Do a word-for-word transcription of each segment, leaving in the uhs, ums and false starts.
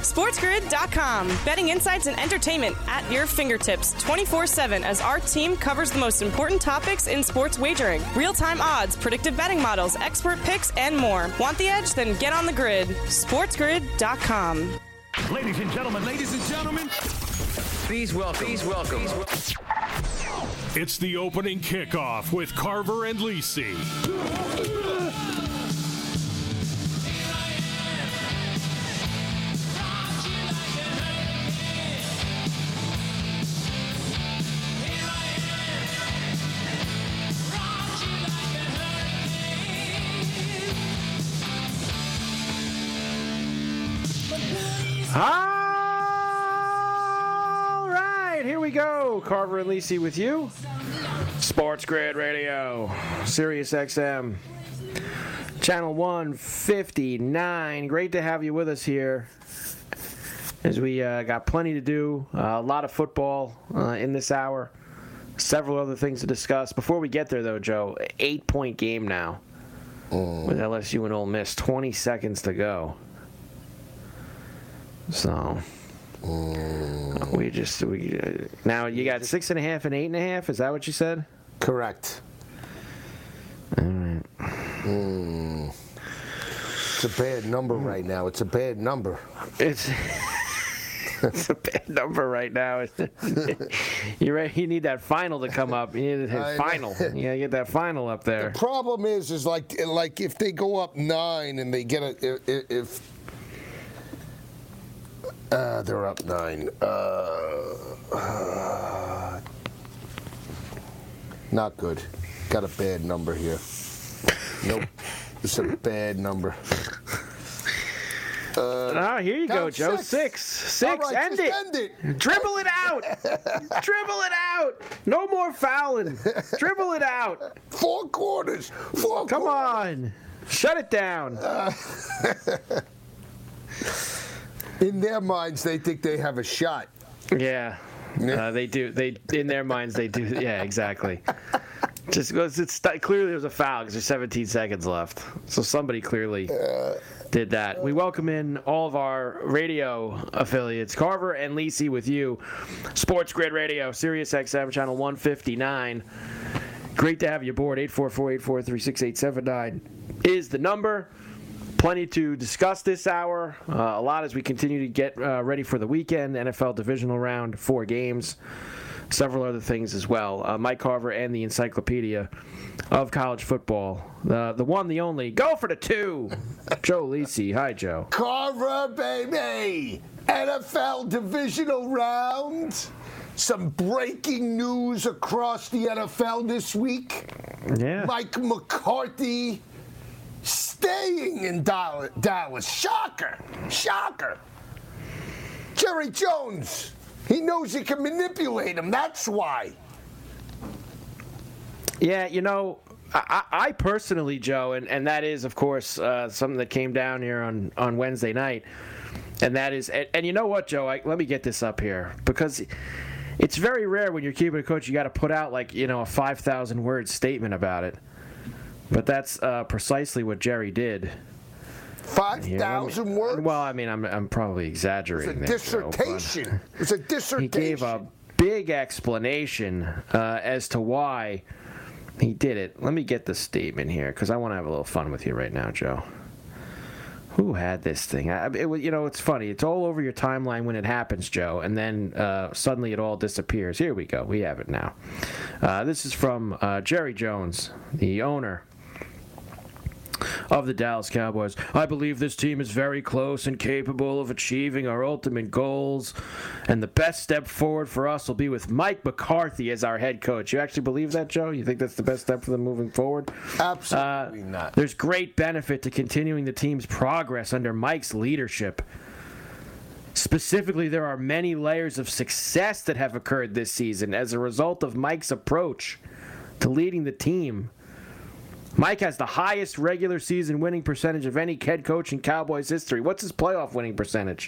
SportsGrid dot com. Betting insights and entertainment at your fingertips twenty-four seven as our team covers the most important topics in sports wagering. Real-time odds, predictive betting models, expert picks, and more. Want the edge? Then get on the grid. SportsGrid dot com. Ladies and gentlemen, ladies and gentlemen, please welcome, please welcome. Please welcome. It's the opening kickoff with Carver and Lisi. All right, here we go. Carver and Lisi with you. Sports Grid Radio, Sirius X M, Channel one fifty-nine. Great to have you with us here as we uh, got plenty to do. Uh, a lot of football uh, in this hour. Several other things to discuss. Before we get there, though, Joe, eight-point game now mm. with L S U and Ole Miss. twenty seconds to go. So mm. we just we uh, now you got six and a half and eight and a half. Is that what you said? Correct. All right. Mm. It's a bad number right now. It's a bad number. It's it's a bad number right now. You're right. You need that final to come up. You need that final. You gotta get that final up there. The problem is, is like like if they go up nine and they get a if. if Uh, they're up nine. Uh, uh, not good. Got a bad number here. Nope. It's a bad number. Uh, oh, here you go, Joe. Six. Six. Six. Right, end, it. end it. Dribble it out. Dribble it out. No more fouling. Dribble it out. Four quarters. Four Come quarters. on. Shut it down. Uh, In their minds, they think they have a shot. Yeah, uh, they do. They in their minds they do. Yeah, exactly. Just because it's clearly there was a foul because there's seventeen seconds left. So somebody clearly uh, did that. We welcome in all of our radio affiliates, Carver and Lisi with you, Sports Grid Radio, Sirius X M, Channel one fifty-nine. Great to have you aboard. eight four four, eight four three, six eight seven nine is the number. Plenty to discuss this hour. Uh, a lot as we continue to get uh, ready for the weekend. N F L divisional round, four games. Several other things as well. Uh, Mike Carver and the Encyclopedia of College Football. Uh, the one, the only. Go for the two. Joe Lisi. Hi, Joe. Carver, baby. N F L divisional round. Some breaking news across the N F L this week. Yeah. Mike McCarthy staying in Dallas. Shocker. Shocker. Jerry Jones. He knows he can manipulate him. That's why. Yeah, you know, I, I personally, Joe, and, and that is, of course, uh, something that came down here on, on Wednesday night. And that is, and, and you know what, Joe, I, let me get this up here. Because it's very rare when you're keeping a coach, you got to put out, like, you know, a five thousand word statement about it. But that's uh, precisely what Jerry did. five thousand words? Well, I mean, I'm I'm probably exaggerating. It was a there, dissertation. Joe, it was a dissertation. He gave a big explanation uh, as to why he did it. Let me get the statement here, because I want to have a little fun with you right now, Joe. Who had this thing? I, it was, you know, it's funny. It's all over your timeline when it happens, Joe, and then uh, suddenly it all disappears. Here we go. We have it now. Uh, this is from uh, Jerry Jones, the owner of the Dallas Cowboys. I believe this team is very close and capable of achieving our ultimate goals, and the best step forward for us will be with Mike McCarthy as our head coach. You actually believe that, Joe? You think that's the best step for them moving forward? Absolutely uh, not. There's great benefit to continuing the team's progress under Mike's leadership. Specifically, there are many layers of success that have occurred this season as a result of Mike's approach to leading the team. Mike has the highest regular season winning percentage of any head coach in Cowboys history. What's his playoff winning percentage?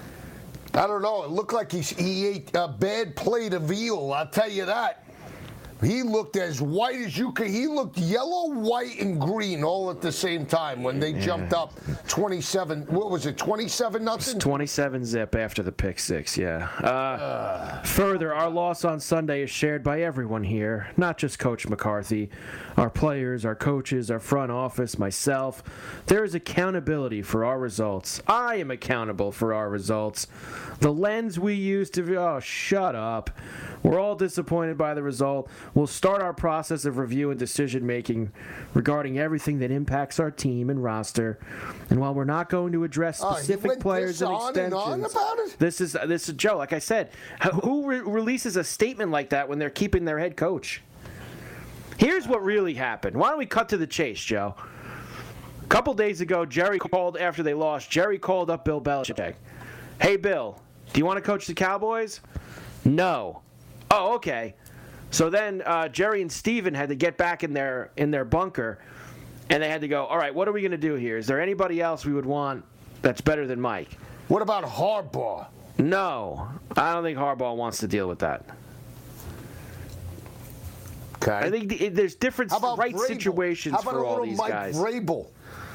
I don't know. It looked like he, he ate a bad plate of veal. I'll tell you that. He looked as white as you could. He looked yellow, white, and green all at the same time when they yeah. jumped up twenty-seven. What was it, twenty-seven nothing? twenty-seven zip after the pick six, yeah. Uh, uh. Further, our loss on Sunday is shared by everyone here, not just Coach McCarthy. Our players, our coaches, our front office, myself. There is accountability for our results. I am accountable for our results. The lens we use to... Oh, shut up. We're all disappointed by the result. We'll start our process of review and decision-making regarding everything that impacts our team and roster. And while we're not going to address specific uh, players and extensions... On and on about it? This is, this is Joe, like I said, who re- releases a statement like that when they're keeping their head coach? Here's what really happened. Why don't we cut to the chase, Joe? A couple days ago, Jerry called, after they lost, Jerry called up Bill Belichick. Hey, Bill, do you want to coach the Cowboys? No. Oh, okay. So then uh, Jerry and Steven had to get back in their in their bunker, and they had to go, all right, what are we going to do here? Is there anybody else we would want that's better than Mike? What about Harbaugh? No. I don't think Harbaugh wants to deal with that. Okay. I think the, there's different right Vrabel? situations for all these Mike guys. Vrabel?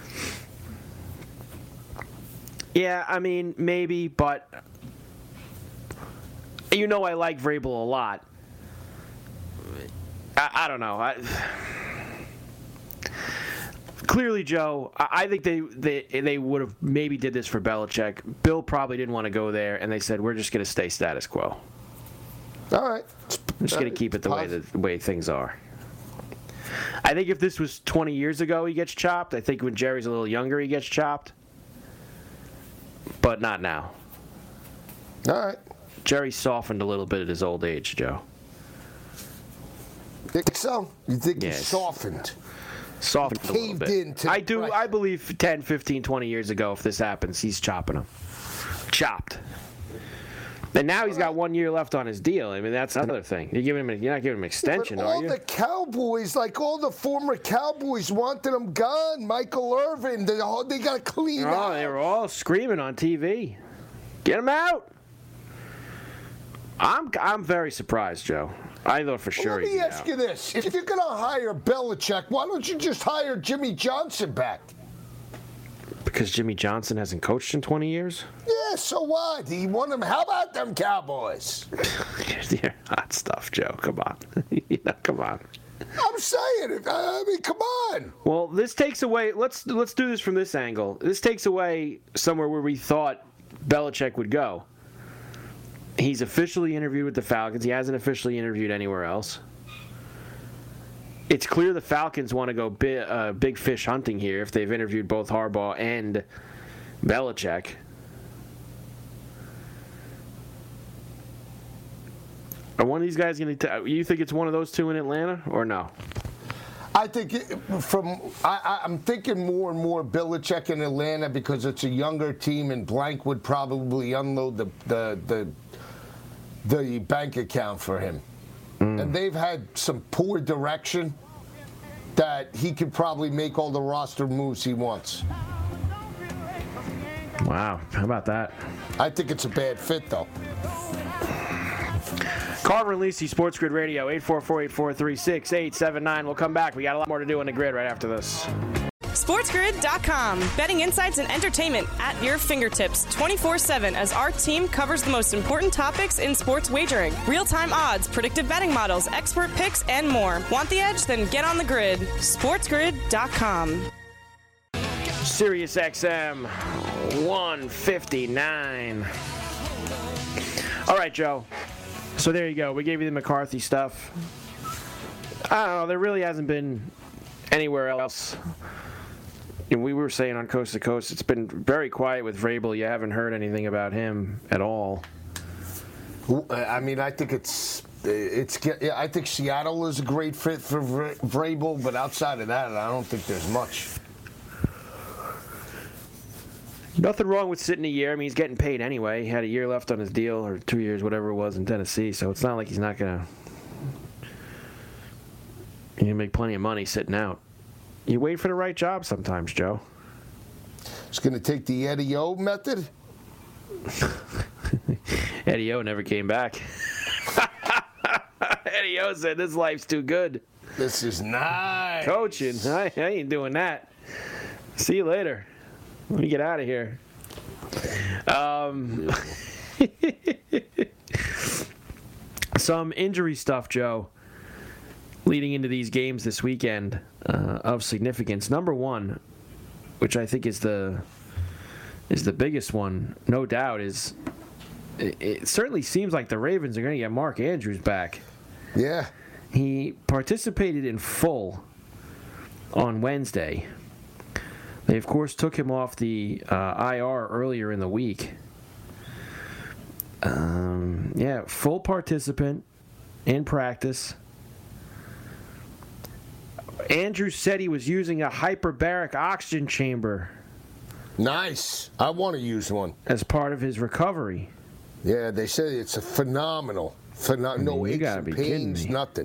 Yeah, I mean, maybe, but you know I like Vrabel a lot. I, I don't know. I, clearly, Joe, I, I think they, they, they would have maybe did this for Belichick. Bill probably didn't want to go there, and they said, we're just going to stay status quo. All right. I'm just going to keep it the way, the, the way things are. I think if this was twenty years ago, he gets chopped. I think when Jerry's a little younger, he gets chopped. But not now. All right. Jerry softened a little bit at his old age, Joe. Think so? You think yes. he softened? Softened he a little bit. Into I do. pressure. I believe ten, fifteen, twenty years ago, if this happens, he's chopping him. Chopped. And now he's got one year left on his deal. I mean, that's another thing. You're giving him. A, you're not giving him an extension, but are all you? the Cowboys, like all the former Cowboys, wanted him gone. Michael Irvin, they, they got to clean oh, out. They were all screaming on T V. Get him out. I'm. I'm very surprised, Joe. I thought for well, sure. Let me he'd ask out. you this: if you're going to hire Belichick, why don't you just hire Jimmy Johnson back? Because Jimmy Johnson hasn't coached in twenty years? Yeah, so what? He won them. How about them Cowboys? Yeah, hot stuff, Joe. Come on. you know, come on. I'm saying it. I mean, come on. Well, this takes away. Let's let's do this from this angle. This takes away somewhere where we thought Belichick would go. He's officially interviewed with the Falcons. He hasn't officially interviewed anywhere else. It's clear the Falcons want to go big, uh, big fish hunting here if they've interviewed both Harbaugh and Belichick. Are one of these guys going to? You think it's one of those two in Atlanta or no? I think it, from I, I'm thinking more and more Belichick in Atlanta because it's a younger team and Blank would probably unload the the the, the bank account for him. Mm. And they've had some poor direction that he could probably make all the roster moves he wants. Wow, how about that? I think it's a bad fit, though. Carver and Lisi, Sports Grid Radio, eight four four, eight four three, six eight seven nine. We'll come back. We got a lot more to do on the grid right after this. SportsGrid dot com. Betting insights and entertainment at your fingertips twenty-four seven as our team covers the most important topics in sports wagering. Real-time odds, predictive betting models, expert picks, and more. Want the edge? Then get on the grid. SportsGrid dot com. Sirius X M one fifty-nine. All right, Joe. So there you go. We gave you the McCarthy stuff. I don't know. There really hasn't been anywhere else. And we were saying on Coast to Coast, it's been very quiet with Vrabel. You haven't heard anything about him at all. I mean, I think it's it's. I think Seattle is a great fit for Vrabel, but outside of that, I don't think there's much. Nothing wrong with sitting a year. I mean, he's getting paid anyway. He had a year left on his deal, or two years, whatever it was, in Tennessee. So it's not like he's not gonna. You can make plenty of money sitting out. You wait for the right job sometimes, Joe. It's going to take the Eddie O method? Eddie O never came back. Eddie O said, this life's too good. This is nice. Coaching, I, I ain't doing that. See you later. Let me get out of here. Um, some injury stuff, Joe, leading into these games this weekend uh, of significance. Number one, which I think is the is the biggest one, no doubt, is it, it certainly seems like the Ravens are going to get Mark Andrews back. Yeah. He participated in full on Wednesday. They, of course, took him off the uh, I R earlier in the week. Um, yeah, full participant in practice. Andrews said he was using a hyperbaric oxygen chamber. Nice. I want to use one. As part of his recovery. Yeah, they say it's a phenomenal. Pheno- I mean, no aches and pains, nothing.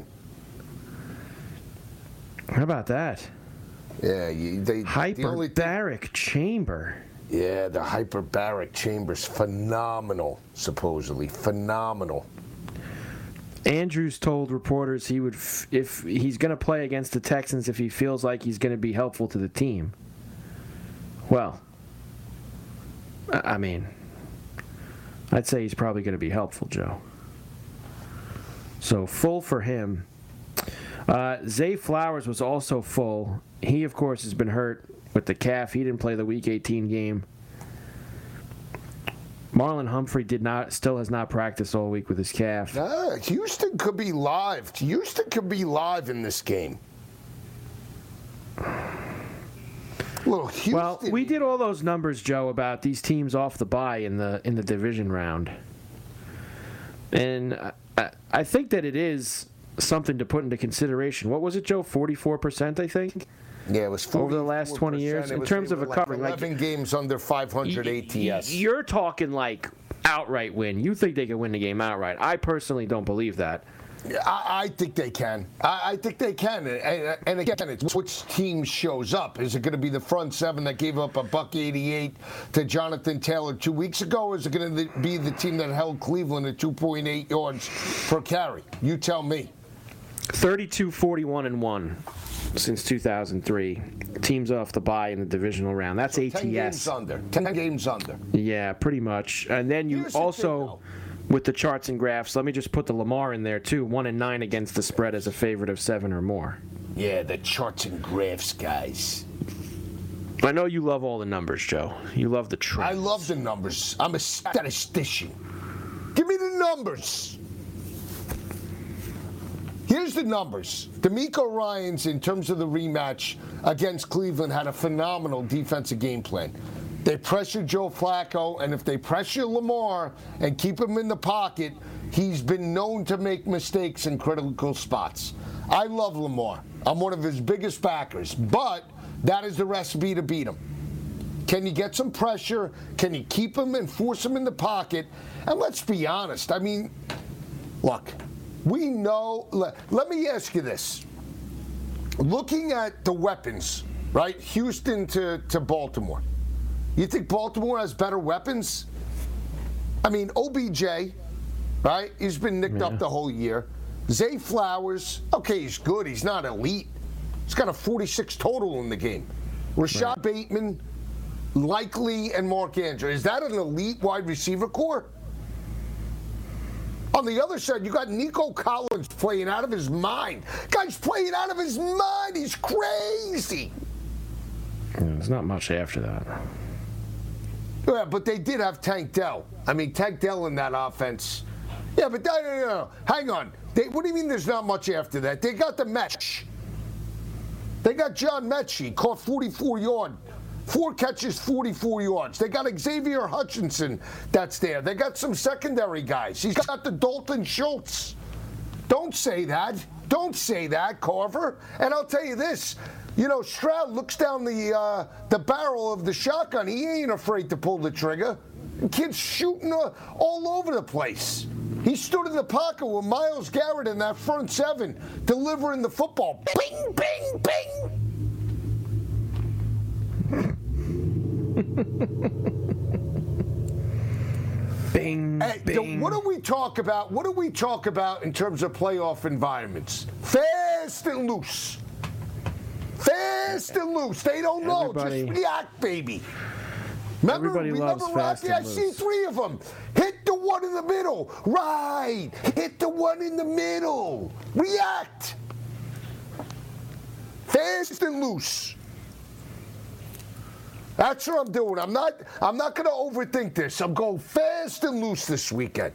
How about that? Yeah, you, they hyperbaric the chamber. Yeah, the hyperbaric chamber's phenomenal, supposedly phenomenal. Andrews told reporters he would, f- if he's going to play against the Texans, if he feels like he's going to be helpful to the team. Well, I mean, I'd say he's probably going to be helpful, Joe. So full for him. Uh, Zay Flowers was also full. He, of course, has been hurt with the calf. He didn't play the Week eighteen game. Marlon Humphrey did not, still has not practiced all week with his calf. Uh, Houston could be live. Houston could be live in this game. Little Houston. Well, we did all those numbers, Joe, about these teams off the bye in the in the division round, and I, I think that it is something to put into consideration. What was it, Joe? forty-four percent, I think? Yeah, it was over the last twenty years in terms of recovering. Like eleven like, games under five hundred y- A T S. You're talking like outright win. You think they can win the game outright. I personally don't believe that. I, I think they can. I, I think they can. And, and again, it's which team shows up. Is it going to be the front seven that gave up a buck eighty-eight to Jonathan Taylor two weeks ago? Or is it going to be the team that held Cleveland at two point eight yards per carry? You tell me. thirty-two forty-one and one since two thousand three. Teams off the bye in the divisional round. That's so A T S. ten games under. ten games under. Yeah, pretty much. And then you Here's also, the with the charts and graphs, let me just put the Lamar in there too. One and nine against the spread as a favorite of seven or more. Yeah, the charts and graphs, guys. I know you love all the numbers, Joe. You love the trends. I love the numbers. I'm a statistician. Give me the numbers. Here's the numbers. DeMeco Ryans, in terms of the rematch against Cleveland, had a phenomenal defensive game plan. They pressured Joe Flacco, and if they pressure Lamar and keep him in the pocket, he's been known to make mistakes in critical spots. I love Lamar. I'm one of his biggest backers, but that is the recipe to beat him. Can you get some pressure? Can you keep him and force him in the pocket? And let's be honest. I mean, look. We know, let, let me ask you this. Looking at the weapons, right? Houston to, to Baltimore. You think Baltimore has better weapons? I mean, O B J, right? He's been nicked yeah. up the whole year. Zay Flowers, okay, he's good. He's not elite. He's got a forty-six total in the game. Rashad right. Bateman, Likely, and Mark Andrews. Is that an elite wide receiver core? On the other side, you got Nico Collins playing out of his mind. Guy's playing out of his mind. He's crazy. Yeah, there's not much after that. Yeah, but they did have Tank Dell. I mean, Tank Dell in that offense. Yeah, but no, no, no. Hang on. They, what do you mean there's not much after that? They got the Metch. They got John Metchie, caught forty-four yard. Four catches, forty-four yards. They got Xavier Hutchinson that's there. They got some secondary guys. He's got the Dalton Schultz. Don't say that. Don't say that, Carver. And I'll tell you this. You know, Stroud looks down the uh, the barrel of the shotgun. He ain't afraid to pull the trigger. The kid's shooting uh, all over the place. He stood in the pocket with Myles Garrett in that front seven, delivering the football. Bing, bing, bing. Bing. And Hey, the, what do we talk about? What do we talk about in terms of playoff environments? Fast and loose. Fast and loose. They don't know. Everybody, Just react, baby. Remember, everybody loves remember fast Rocky? and I loose. see three of them. Hit the one in the middle. Right. Hit the one in the middle. React. Fast and loose. That's what I'm doing. I'm not I'm not going to overthink this. I'm going fast and loose this weekend.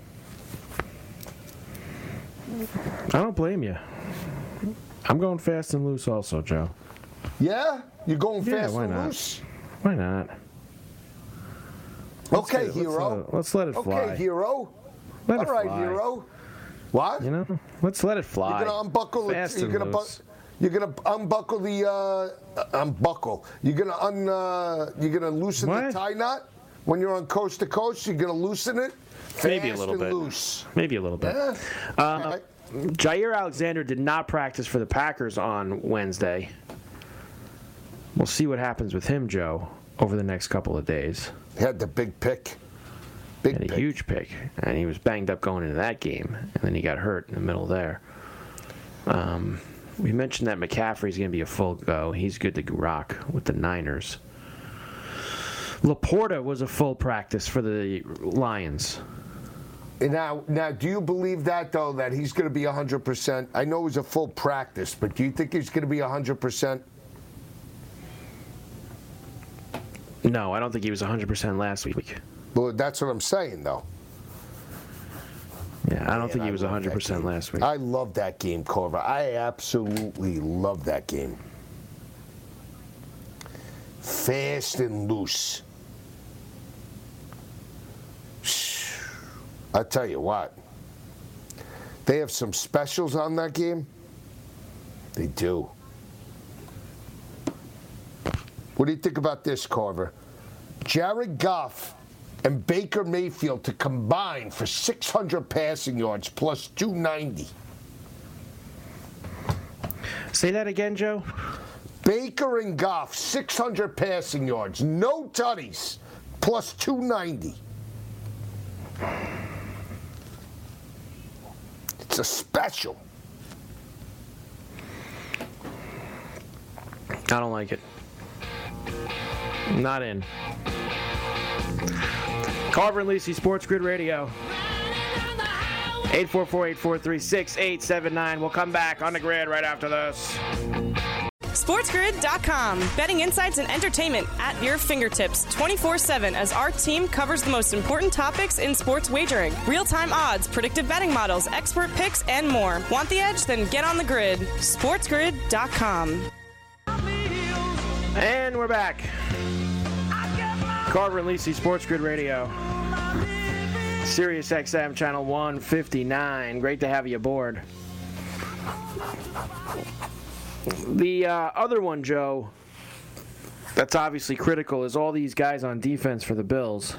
I don't blame you. I'm going fast and loose also, Joe. Yeah? You're going Yeah, fast why and not? loose? Why not? Let's Okay, let- hero. Let's, uh, let's let it fly. Okay, hero. Let All it right, fly. hero. What? You know, let's let it fly. You're gonna unbuckle the. Fast You're and gonna. Bu- loose. you're gonna unbuckle the. Uh, unbuckle. You're gonna un. Uh, you're gonna loosen What? the tie knot when you're on coast to coast. You're gonna loosen it. Maybe a Fast little and bit. Loose. Maybe a little bit. Yeah. Uh, All right. Jair Alexander did not practice for the Packers on Wednesday. We'll see what happens with him, Joe, over the next couple of days. He had the big pick. Big Had a pick. huge pick, and he was banged up going into that game, and then he got hurt in the middle there. Um, we mentioned that McCaffrey's going to be a full go. He's good to rock with the Niners. Laporta was a full practice for the Lions. And Now, now, do you believe that though? That he's going to be one hundred percent? I know he's a full practice, but do you think he's going to be one hundred percent? No, I don't think he was one hundred percent last week. Well, that's what I'm saying, though. Yeah, I don't think Man, he I was love that one hundred percent game. last week. I love that game, Corver. I absolutely love that game. Fast and loose. I tell you what, they have some specials on that game. They do. What do you think about this, Carver? Jared Goff and Baker Mayfield to combine for six hundred passing yards plus two ninety. Say that again, Joe. Baker and Goff, six hundred passing yards, no tutties, plus two ninety. It's a special. I don't like it. Not in. Carver and Lisi, Sports Grid Radio. eight four four, eight four three, six eight seven nine. We'll come back on the grid right after this. SportsGrid dot com. Betting insights and entertainment at your fingertips twenty-four seven as our team covers the most important topics in sports wagering. Real-time odds, predictive betting models, expert picks, and more. Want the edge? Then get on the grid. SportsGrid dot com. And we're back. Carver and Lisi, Sports Grid Radio. Sirius X M Channel one fifty-nine. Great to have you aboard. The uh, other one, Joe, that's obviously critical is all these guys on defense for the Bills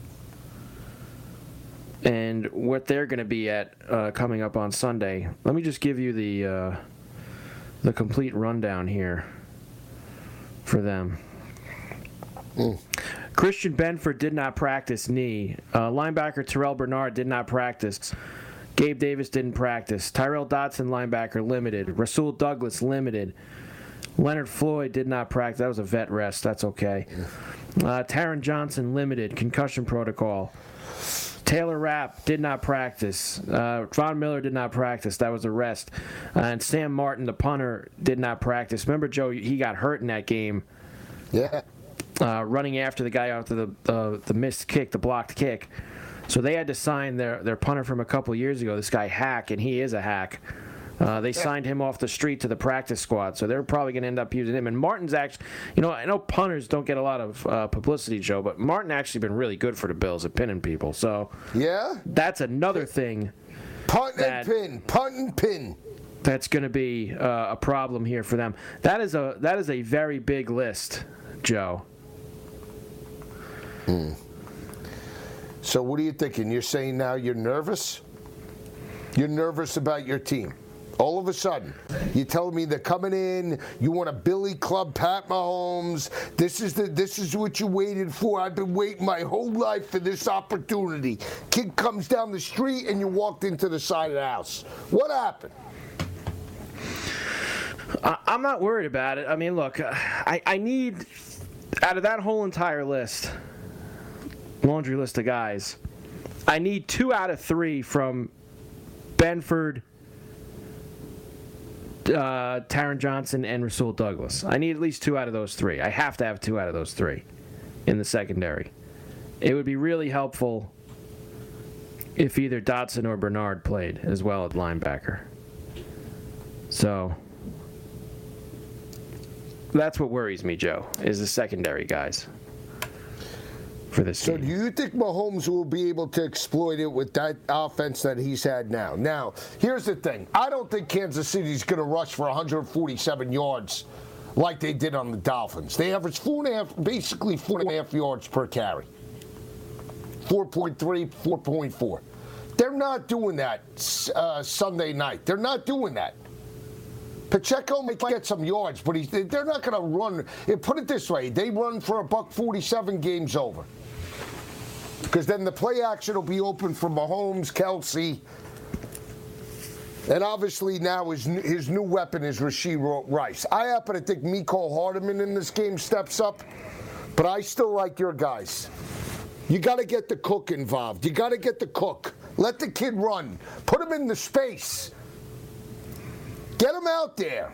and what they're going to be at uh, coming up on Sunday. Let me just give you the uh, the complete rundown here for them. Mm. Christian Benford did not practice knee. Uh, linebacker Terrell Bernard did not practice. Gabe Davis didn't practice. Tyrell Dodson, linebacker, limited. Rasul Douglas, limited. Leonard Floyd did not practice. That was a vet rest. That's okay. Uh, Taron Johnson, limited. Concussion protocol. Taylor Rapp did not practice. Uh, Von Miller did not practice. That was a rest. Uh, and Sam Martin, the punter, did not practice. Remember, Joe, he got hurt in that game. Yeah. Uh, running after the guy after the uh, the missed kick, the blocked kick. So they had to sign their, their punter from a couple years ago, this guy Hack, and he is a hack. Uh, they signed him off the street to the practice squad, so they're probably going to end up using him. And Martin's actually, you know, I know punters don't get a lot of uh, publicity, Joe, but Martin actually been really good for the Bills at pinning people. So Yeah? that's another thing Punt That- and pin. Punt and pin. that's going to be uh, a problem here for them. That is a that is a very big list, Joe. Hmm. So what are you thinking? You're saying now you're nervous? You're nervous about your team. All of a sudden, you tell me they're coming in. You want a Billy Club Pat Mahomes. This is the this is what you waited for. I've been waiting my whole life for this opportunity. Kid comes down the street and you walked into the side of the house. What happened? I'm not worried about it. I mean, look, I, I need, out of that whole entire list, laundry list of guys, I need two out of three from Benford, uh, Taron Johnson, and Rasul Douglas. I need at least two out of those three. I have to have two out of those three in the secondary. It would be really helpful if either Dotson or Bernard played as well at linebacker. So that's what worries me, Joe, is the secondary guys for this So team. do you think Mahomes will be able to exploit it with that offense that he's had now? Now, here's the thing. I don't think Kansas City's going to rush for one hundred forty-seven yards like they did on the Dolphins. They averaged four and a half, basically four and a half yards per carry. four point three, four point four. They're not doing that uh, Sunday night. They're not doing that. Pacheco might get some yards, but he's, they're not going to run. Put it this way, they run for a buck forty-seven, game's over. Because then the play action will be open for Mahomes, Kelsey, and obviously now his, his new weapon is Rashee Rice. I happen to think Mecole Hardman in this game steps up, but I still like your guys. You got to get the cook involved. You got to get the cook. Let the kid run. Put him in the space. Get him out there.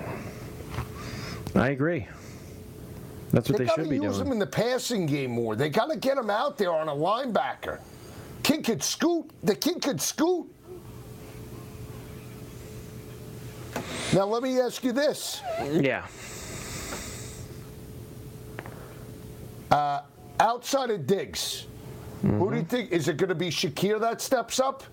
I agree. That's what they, they should be doing. They got to use him in the passing game more. They got to get him out there on a linebacker. Kid could scoot. The kid could scoot. Now, let me ask you this. Yeah. Uh, outside of Diggs, mm-hmm. who do you think? Is it going to be Shakir that steps up?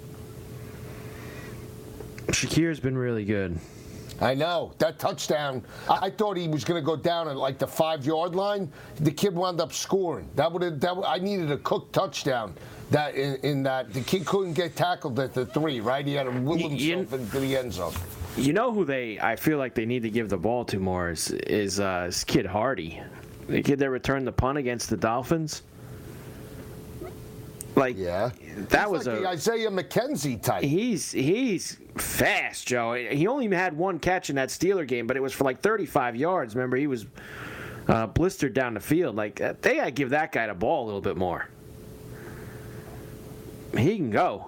Shakir's been really good. I know. That touchdown, I, I thought he was going to go down at like the five-yard line. The kid wound up scoring. That would have. That I needed a Cook touchdown. That in, in that the kid couldn't get tackled at the three. Right? He had to will himself you, into the end zone. You know who they? I feel like they need to give the ball to more is is uh, is Kid Hardy, the kid that returned the punt against the Dolphins. Like, yeah, that he's was like a the Isaiah McKenzie type. He's he's fast, Joe. He only had one catch in that Steeler game, but it was for like thirty-five yards. Remember, he was uh, blistered down the field. Like, they gotta give that guy the ball a little bit more. He can go.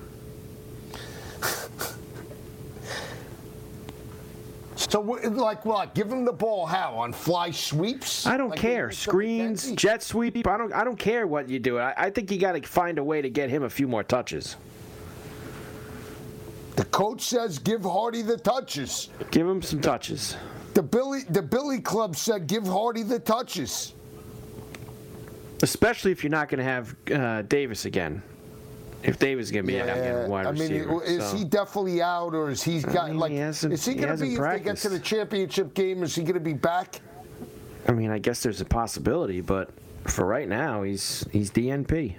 So, like what? Give him the ball how? On fly sweeps? I don't like care. Screens, jet sweep. I don't. I don't care what you do. I, I think you got to find a way to get him a few more touches. The coach says give Hardy the touches. Give him some touches. The Billy, the Billy Club said give Hardy the touches. Especially if you're not going to have uh, Davis again. If Davis is going to be yeah, out again, wide I mean, receiver. is so. he definitely out, or is he got I mean, like? he hasn't, is he going to be if they get to the championship game? Is he going to be back? I mean, I guess there's a possibility, but for right now, he's he's D N P.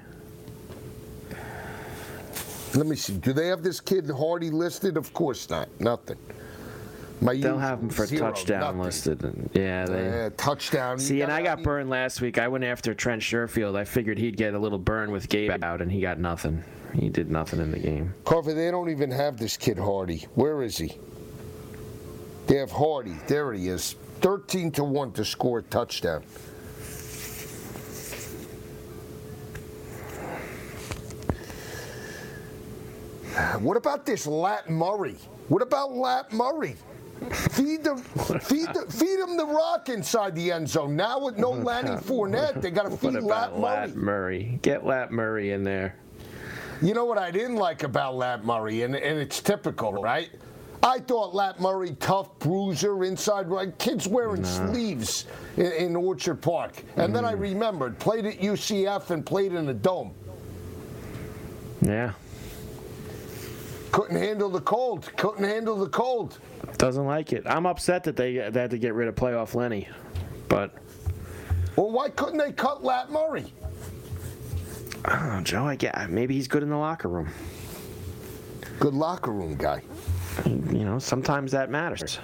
Let me see. Do they have this kid Hardy listed? Of course not. Nothing. My They'll have him for zero, touchdown nothing. listed. Yeah, they uh, touchdown. See, and I got I burned last week. I went after Trent Sherfield. I figured he'd get a little burn with Gabe out, and he got nothing. He did nothing in the game. Carver, they don't even have this kid Hardy. Where is he? They have Hardy. There he is. thirteen to one to score a touchdown. What about this Lat Murray? What about Lat Murray? Feed them, feed, the, feed him the rock inside the end zone. Now with no Lanny Fournette, they got to feed What Lat about Murray. Lat Murray? Get Lat Murray in there. You know what I didn't like about Lat Murray, and, and it's typical, right? I thought Lat Murray, tough bruiser, inside right. Kids wearing nah. sleeves in, in Orchard Park. And mm. then I remembered, played at U C F and played in the Dome. Yeah. Couldn't handle the cold. Couldn't handle the cold. Doesn't like it. I'm upset that they, they had to get rid of playoff Lenny. But. Well, why couldn't they cut Lat Murray? I don't know, Joe. I get, maybe he's good in the locker room. Good locker room guy. you know, sometimes that matters.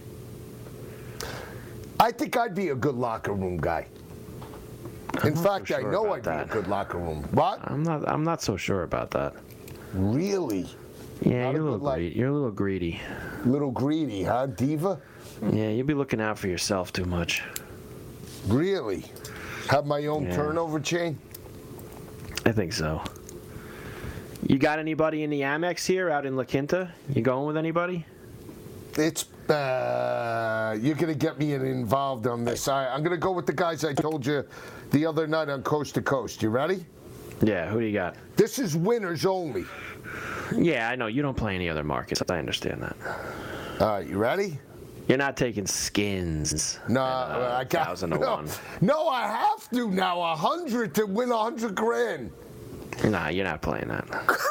I think I'd be a good locker room guy. I'm In fact, so I sure know about I'd that. be a good locker room. What? I'm not. I'm not so sure about that. Really? Yeah, Not you're a a little good like- greedy. You're a little greedy. Little greedy, huh, Diva? Yeah, you'll be looking out for yourself too much. Really? Have my own Yeah. turnover chain? I think so. You got anybody in the Amex here out in La Quinta? You going with anybody? It's uh, you're gonna get me involved on this. I, I'm gonna go with the guys I told you the other night on Coast to Coast. You ready? Yeah, who do you got? This is winners only. Yeah, I know. You don't play any other markets. I understand that. All right, you ready? You're not taking Skins. No, at, uh, I got thousand to no, one. no, I have to now. A hundred to win a hundred grand. Nah, you're not playing that.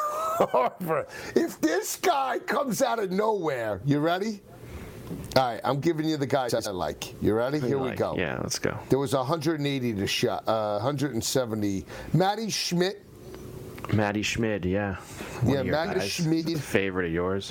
If this guy comes out of nowhere, you ready? All right, I'm giving you the guys I like. You ready? Here we Like, go. Yeah, let's go. There was one hundred eighty to shot, uh, one hundred seventy. Matty Schmidt. Matty Schmid, yeah. One Yeah, of your Matty guys. Schmid. Favorite of yours.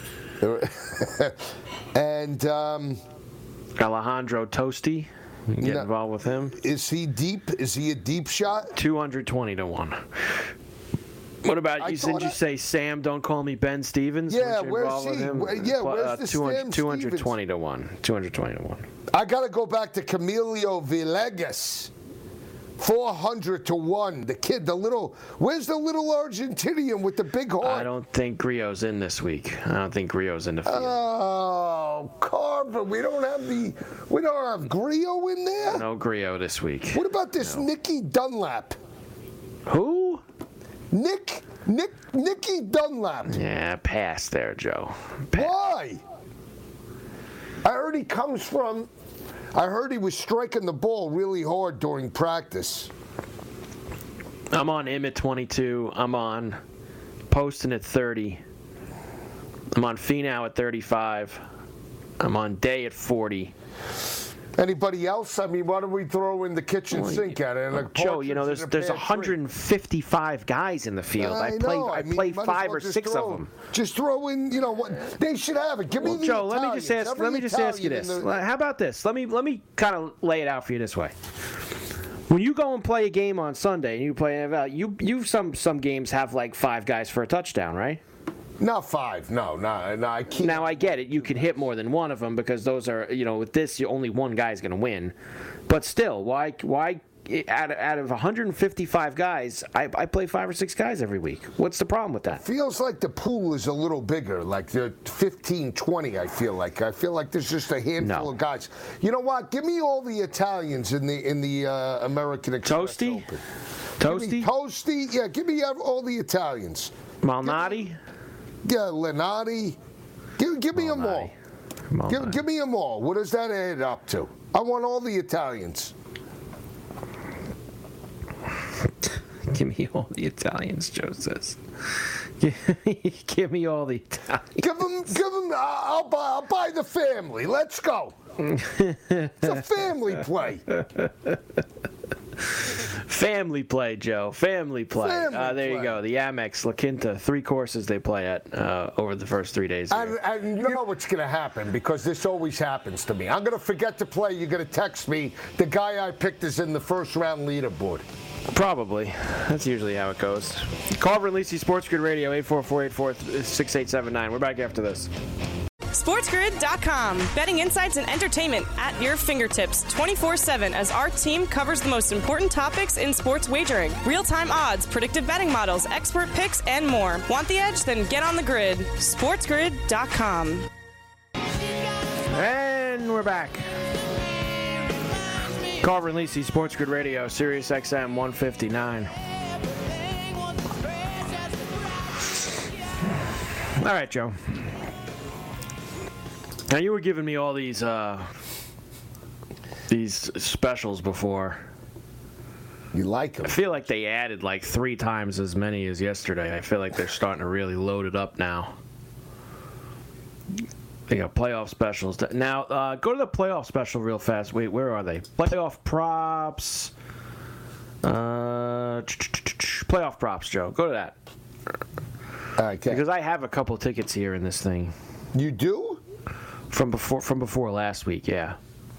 And um, Alejandro Tosti. You get No. involved with him. is he deep? Is he a deep shot? two hundred twenty to one. What about I you? thought Did you I- say Sam? Don't call me Ben Stevens. Yeah, Weren't you where's involved with he? him? Where- yeah, Pl- where's uh, the two hundred, Sam two hundred twenty to one. two hundred twenty to one. I got to go back to Camilo Villegas. four hundred to one. The kid, the little, where's the little Argentinian with the big heart? I don't think Griot's in this week. I don't think Griot's in the field. Oh, Carver, we don't have the, we don't have Griot in there? no Griot this week. What about this Nicky Dunlap? Who? Nick, Nick, Nicky Dunlap. Yeah, pass there, Joe. Pass. Why? I heard he comes from, I heard he was striking the ball really hard during practice. I'm on him at twenty-two. I'm on Poston at thirty. I'm on Finau at thirty-five. I'm on Day at forty. Anybody else? I mean, why don't we throw in the kitchen Well, sink at it? And a Joe, you know, partridge there's in a there's pear tree? one hundred fifty-five guys in the field. I, I play know. I, mean, play might as five well or just six throw, of them. Just throw in, you know what? They should have it. Give me Well, the Joe, let me just Italians. ask. Every Let me just ask you Italian this. in the- How about this? Let me let me kind of lay it out for you this way. When you go and play a game on Sunday, and you play N F L, you you some some games have like five guys for a touchdown, right? Not five. No, no, no. I can't. Now I get it. You can hit more than one of them because those are, you know, with this, you only one guy's going to win. But still, why why out of, out of one hundred fifty-five guys, I, I play five or six guys every week. What's the problem with that? Feels like the pool is a little bigger, like the fifteen, twenty, I feel like. I feel like there's just a handful No. of guys. You know what? Give me all the Italians in the in the uh, American Express Toasty? Open. Toasty? Give me Toasty. Yeah, give me all the Italians. Malnati? Yeah, Lenati. Give, give me them all. Malnati. Give, give me them all. What does that add up to? I want all the Italians. Give me all the Italians, Joe says. Give me, give me all the Italians. Give them, give them. I'll, I'll buy. I'll buy the family. Let's go. It's a family play. Family play, Joe. Family play. Family uh, there you play. go. The Amex La Quinta, three courses they play at uh, over the first three days. And, and you know what's going to happen, because this always happens to me. I'm going to forget to play. You're going to text me. The guy I picked is in the first round leaderboard. Probably. That's usually how it goes. Carver and Lisi, Sports Grid Radio, eight four four, eight four six eight seven nine. We're back after this. SportsGrid dot com. Betting insights and entertainment at your fingertips twenty-four seven as our team covers the most important topics in sports wagering. Real-time odds, predictive betting models, expert picks, and more. Want the edge? Then get on the grid. SportsGrid dot com. And we're back. Carver and Lisi, Sports Grid Radio, Sirius X M one fifty-nine. All right, Joe. Now, you were giving me all these uh, these specials before. You like him? I feel like they added like three times as many as yesterday. I feel like they're starting to really load it up now. They got playoff specials. Now, uh, go to the playoff special real fast. Wait, where are they? Playoff props. Uh, playoff props, Joe. Go to that. Okay. Because I have a couple tickets here in this thing. You do? From before from before last week, yeah.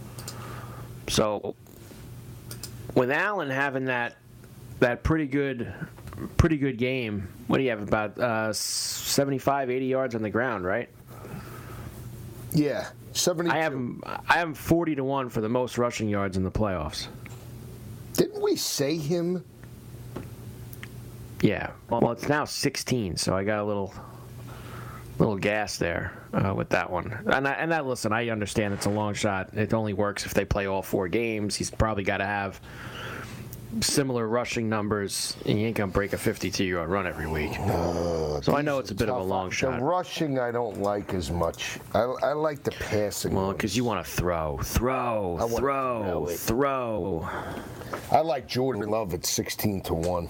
So with Allen having that that pretty good pretty good game, what do you have, about uh, seventy-five, eighty yards on the ground, right? Yeah, seventy-two. I have him I have him forty to one for the most rushing yards in the playoffs. Didn't we say him? Yeah. Well, it's now sixteen, so I got a little little gas there uh, with that one. And I, and that listen, I understand it's a long shot. It only works if they play all four games. He's probably got to have similar rushing numbers, and you ain't gonna break a fifty-two-yard run every week. Uh, so I know it's a bit tough. of a long shot. The rushing I don't like as much. I, I like the passing. Well, because you want to throw, throw, I throw, throw, throw. I like Jordan Love at sixteen to one.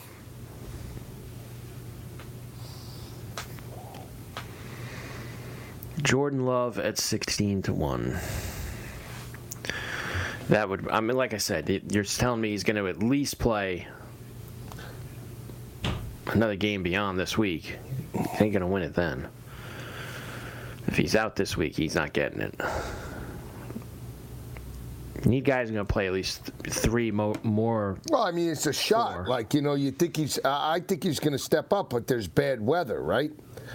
Jordan Love at sixteen to one. That would, I mean, like I said, you're telling me he's going to at least play another game beyond this week. He ain't going to win it then. If he's out this week, he's not getting it. You need guys who are going to play at least three mo- more. Well, I mean, it's a shot. Four. Like, you know, you think he's, uh, I think he's going to step up, but there's bad weather, right?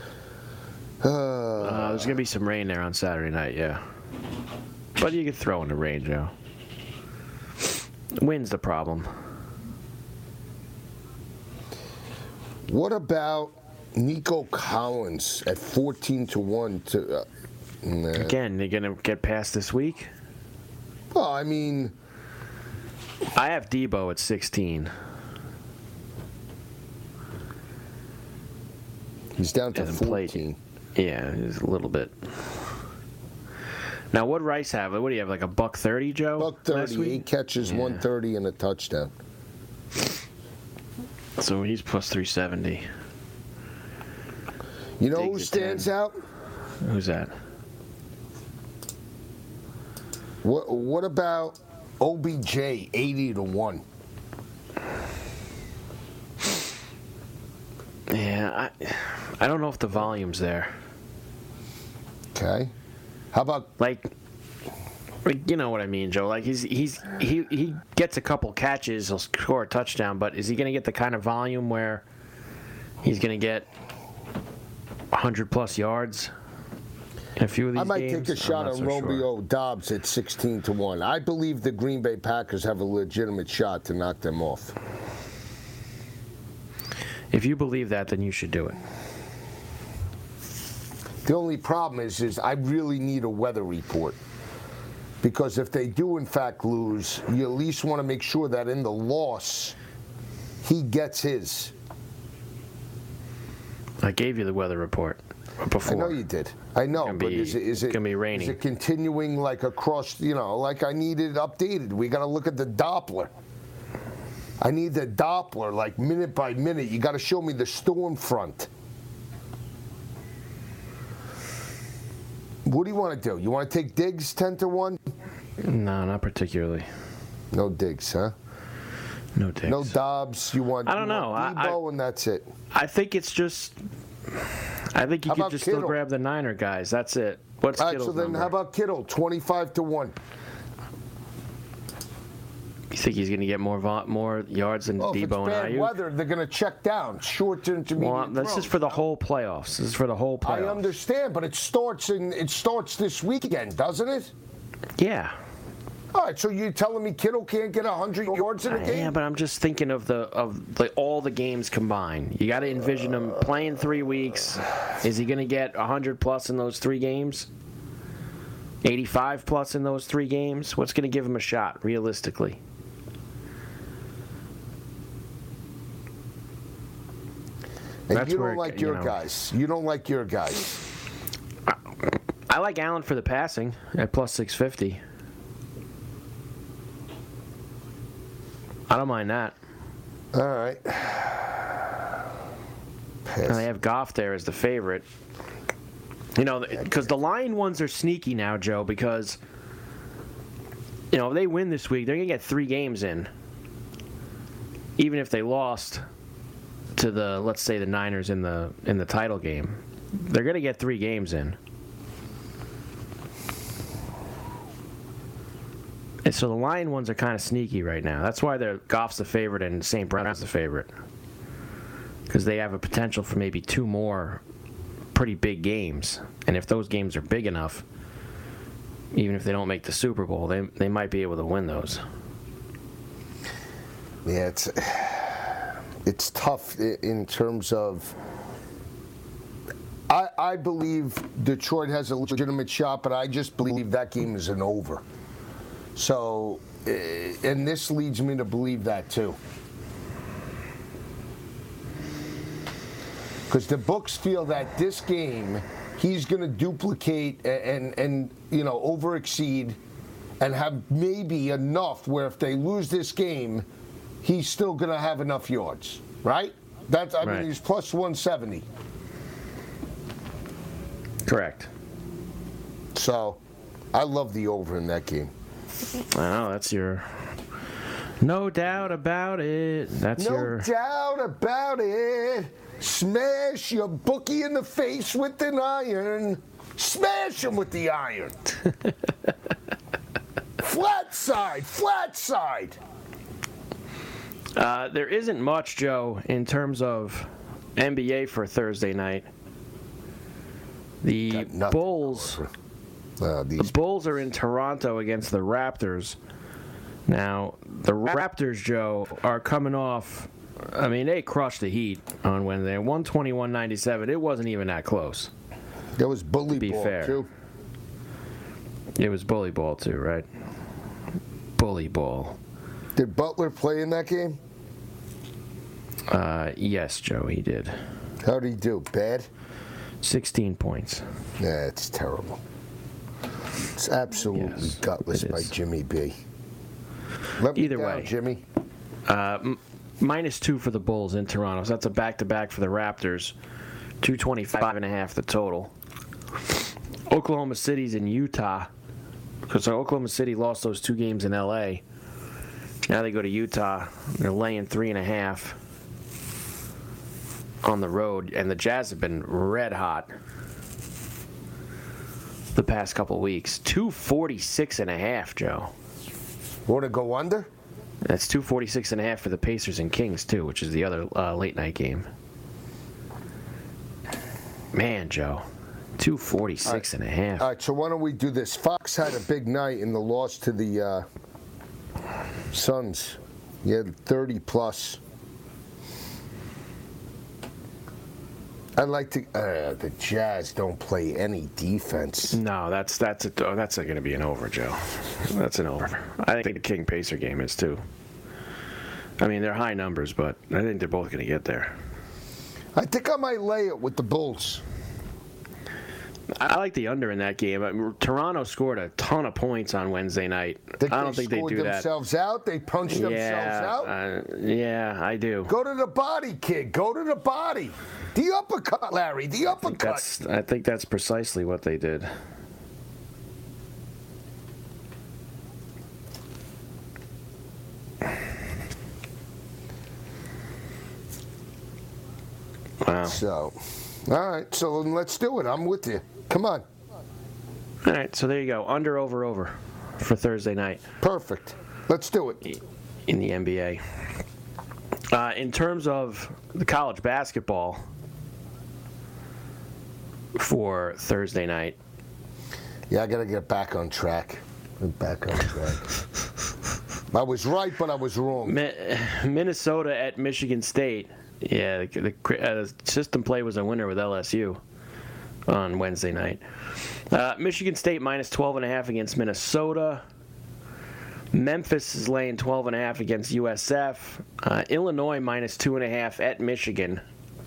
Uh, Uh, there's going to be some rain there on Saturday night, yeah. But you can throw in the rain, Joe. Wind's the problem. What about Nico Collins at fourteen to one? To uh, nah. Again, they're going to get past this week? Well, I mean, I have Debo at sixteen. he's down to Hasn't played. fourteen. Yeah, it's a little bit. Now, what Rice have? What do you have, like a buck thirty, Joe? Buck last thirty, week? eight catches, Yeah. one thirty, and a touchdown. So he's plus three seventy. You know Diggs who at stands ten. out? Who's that? What What about O B J, eighty to one? Yeah, I, I don't know if the volume's there. Okay. How about Like, like, you know what I mean, Joe. Like he's he's he he gets a couple catches, he'll score a touchdown, but is he going to get the kind of volume where he's going to get one hundred plus yards in a few of these I might games? take a shot I'm on not so Romeo sure. Dobbs at sixteen to one. I believe the Green Bay Packers have a legitimate shot to knock them off. If you believe that, then you should do it. The only problem is, is I really need a weather report. Because if they do, in fact, lose, you at least want to make sure that in the loss, he gets his. I gave you the weather report before. I know you did. I know, Gonna but be- is it is it gonna be raining. Is it continuing like across? You know, like I need it updated. We got to look at the Doppler. I need the Doppler, like minute by minute. You got to show me the storm front. What do you want to do? You want to take Diggs ten to one? No, not particularly. No Diggs, huh? No takes. No Dobbs. You want? I don't you know. want I- Debo, and that's it. I think it's just. I think you How could about just Kittle? still grab the Niner guys. That's it. What's All right. Kittle's So then, number? how about Kittle? Twenty-five to one. You think he's going to get more vo- more yards than Well, if it's Debo and bad Ayuk? weather, they're going to check down. Short to intermediate. Well, this throws. is for the whole playoffs. This is for the whole playoffs. I understand, but it starts in it starts this weekend, doesn't it? Yeah. All right, so you're telling me Kittle can't get one hundred yards in a game? Yeah, but I'm just thinking of the of the, all the games combined. You got to envision him playing three weeks. Is he going to get one hundred plus in those three games? eighty-five plus in those three games? What's going to give him a shot, realistically? And That's you where don't it- like you your know. guys. You don't like your guys. I like Allen for the passing at plus six fifty. I don't mind that. All right. And they have Goff there as the favorite. You know, because the Lion ones are sneaky now, Joe, because, you know, if they win this week, they're going to get three games in. Even if they lost to the, let's say, the Niners in the in the title game. They're going to get three games in. And so the Lion ones are kind of sneaky right now. That's why they're Goff's the favorite and Saint Brown's the favorite. Because they have a potential for maybe two more pretty big games. And if those games are big enough, even if they don't make the Super Bowl, they they might be able to win those. Yeah, it's it's tough in terms of. I I believe Detroit has a legitimate shot, but I just believe that game is an over. So, and this leads me to believe that too. Because the books feel that this game, he's going to duplicate and, and, and, you know, over-exceed and have maybe enough where if they lose this game, he's still going to have enough yards, right? That's, I right. mean, he's plus one seventy. Correct. So, I love the over in that game. I know, that's your... No doubt about it. That's no your... No doubt about it. Smash your bookie in the face with an iron. Smash him with the iron. Flat side, flat side. Uh, there isn't much, Joe, in terms of N B A for Thursday night. The Bulls, uh, the Bulls are in Toronto against the Raptors. Now, the Raptors, Joe, are coming off. I mean, they crushed the Heat on Wednesday. one twenty-one ninety-seven. It wasn't even that close. That was bully to be ball, fair. too. It was bully ball, too, right? Bully ball. Did Butler play in that game? Uh, yes, Joe, he did. How'd he do? Bad? sixteen points. Yeah, it's terrible. It's absolutely yes, gutless it by is. Jimmy B. Let me Either down, way. Jimmy. Uh, m- minus two for the Bulls in Toronto. So that's a back-to-back for the Raptors. two twenty-five and a half the total. Oklahoma City's in Utah. Because Oklahoma City lost those two games in L A. Now they go to Utah. They're laying three and a half on the road. And the Jazz have been red hot the past couple weeks. two forty-six and a half, Joe. Want to go under? That's two forty-six and a half for the Pacers and Kings, too, which is the other uh, late-night game. Man, Joe, two forty-six and a half. All right, so why don't we do this? Fox had a big night in the loss to the uh, Suns. He had thirty plus. I'd like to. Uh, the Jazz don't play any defense. No, that's that's a, oh, that's going to be an over, Joe. That's an over. I think the King Pacer game is too. I mean, they're high numbers, but I think they're both going to get there. I think I might lay it with the Bulls. I like the under in that game. I mean, Toronto scored a ton of points on Wednesday night. Think I don't they think they scored do themselves out. They punched that. themselves out. Uh, yeah, I do. Go to the body, kid. Go to the body. The uppercut, Larry. The I think uppercut. that's, I think that's precisely what they did. Wow. So, all right. So let's do it. I'm with you. Come on. All right, so there you go. Under, over, over for Thursday night. Perfect. Let's do it. In the N B A. Uh, in terms of the college basketball for Thursday night. Yeah, I got to get back on track. Get back on track. I was right, but I was wrong. Mi- Minnesota at Michigan State. Yeah, the, the uh, system play was a winner with L S U on Wednesday night. Uh, Michigan State minus twelve and a half against Minnesota. Memphis is laying twelve and a half against U S F. Uh, Illinois minus two and a half at Michigan.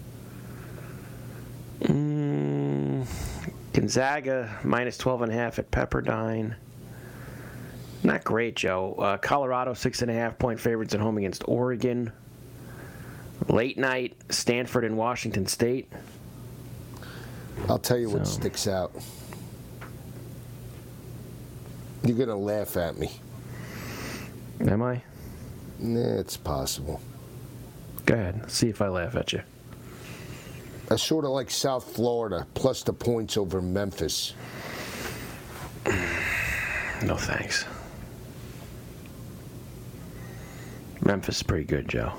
Mm, Gonzaga minus twelve and a half at Pepperdine. Not great, Joe. Uh, Colorado six and a half point favorites at home against Oregon. Late night, Stanford and Washington State. I'll tell you what So. sticks out. You're going to laugh at me. Am I? Nah, it's possible. Go ahead. See if I laugh at you. I sort of like South Florida, plus the points over Memphis. No thanks. Memphis is pretty good, Joe.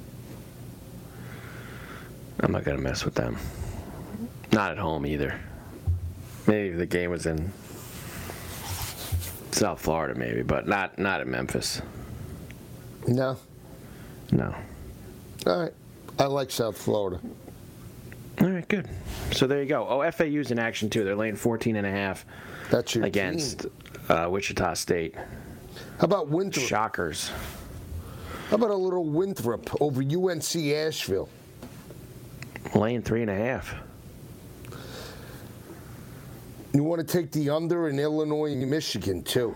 I'm not going to mess with them. Not at home either. Maybe if the game was in South Florida, maybe, but not not at Memphis. No. No. All right. I like South Florida. All right, good. So there you go. Oh, F A U's in action too. They're laying fourteen and a half That's your against uh, Wichita State. How about Winthrop? Shockers. How about a little Winthrop over U N C Asheville? Laying three and a half. You want to take the under in Illinois and Michigan, too.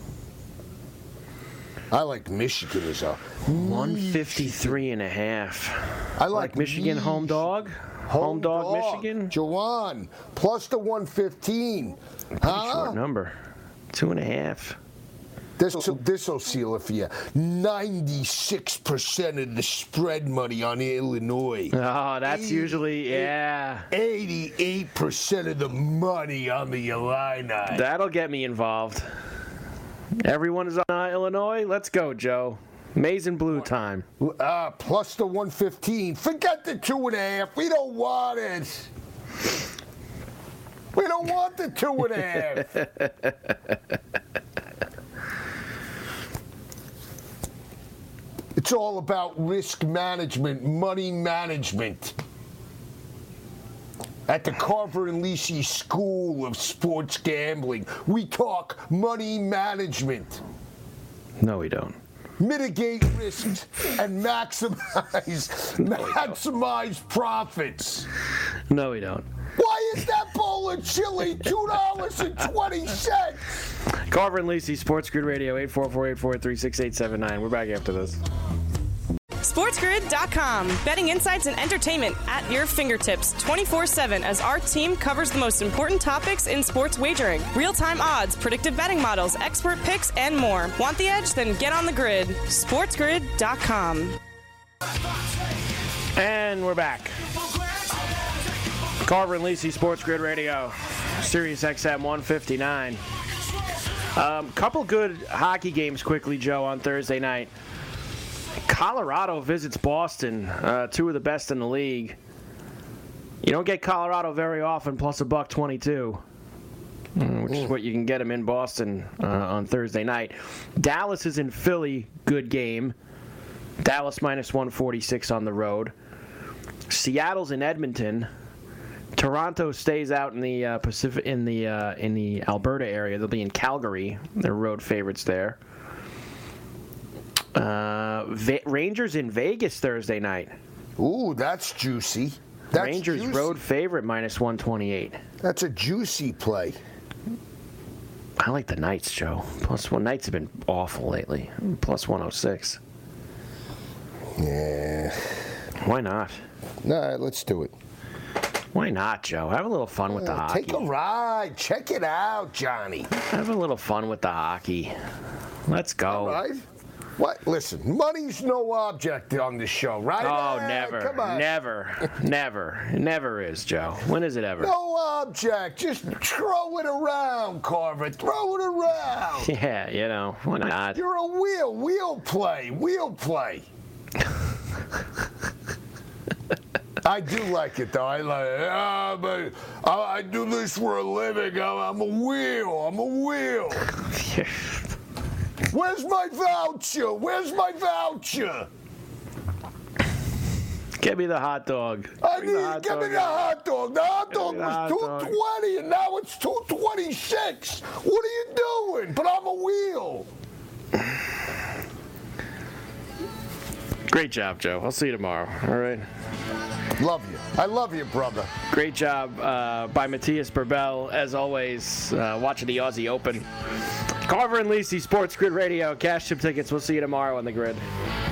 I like Michigan as a... one fifty-three and a half. I like, like Michigan Mich- home dog? Home, home dog, dog, Michigan? Jawan, plus the one fifteen. Pretty huh? short number. Two and a half. This this will seal it for you. ninety-six percent of the spread money on Illinois. Oh, that's eighty, usually, yeah. eighty-eight percent of the money on the Illini. That'll get me involved. Everyone is on uh, Illinois? Let's go, Joe. Maize and blue time. Uh, plus the one fifteen. Forget the two and a half. We don't want it. We don't want the two and a half. It's all about risk management, money management. At the Carver and Lisi School of Sports Gambling, we talk money management. No, we don't. Mitigate risks and maximize no, maximize profits. No, we don't. Why is that bowl of chili two dollars and twenty cents? Carver and Lisi, Sports Grid Radio, eight four four, eight four three, six eight seven nine. We're back after this. SportsGrid dot com. Betting insights and entertainment at your fingertips twenty-four seven as our team covers the most important topics in sports wagering. Real-time odds, predictive betting models, expert picks, and more. Want the edge? Then get on the grid. SportsGrid dot com. And we're back. Carver and Lisi, Sports Grid Radio, Sirius X M one fifty-nine. Um, couple good hockey games quickly, Joe, on Thursday night. Colorado visits Boston, uh, two of the best in the league. You don't get Colorado very often, plus a buck twenty-two, which is what you can get them in Boston uh, on Thursday night. Dallas is in Philly, good game. Dallas minus one forty-six on the road. Seattle's in Edmonton. Toronto stays out in the uh, Pacific, in the uh, in the Alberta area. They'll be in Calgary. They're road favorites there. Uh, Ve- Rangers in Vegas Thursday night. Ooh, that's juicy. That's Rangers juicy. Road favorite minus one twenty-eight. That's a juicy play. I like the Knights, Joe. Plus one. Knights have been awful lately. Plus one oh six. Yeah. Why not? All right, let's do it. Why not, Joe? Have a little fun with the uh, hockey. Take a ride. Check it out, Johnny. Have a little fun with the hockey. Let's go. All right. What? Listen, money's no object on this show, right? Oh, uh, never. Come on. Never. Never. It never is, Joe. When is it ever? No object. Just throw it around, Carver. Throw it around. Yeah, you know, why not? You're a wheel. Wheel play. Wheel play. I do like it, though. I like it. Ah, but I, I do this for a living. I'm, I'm a wheel. I'm a wheel. Where's my voucher? Where's my voucher? Give me the hot dog. I Bring need, the hot give me dog the in. hot dog. The hot dog me the was hot two dog. twenty, and now it's two twenty-six. What are you doing? But I'm a wheel. Great job, Joe. I'll see you tomorrow. All right. Love you. I love you, brother. Great job uh, by Matthias Burbell, as always, uh, watching the Aussie Open. Carver and Lisi, Sports Grid Radio. Cash chip tickets. We'll see you tomorrow on the grid.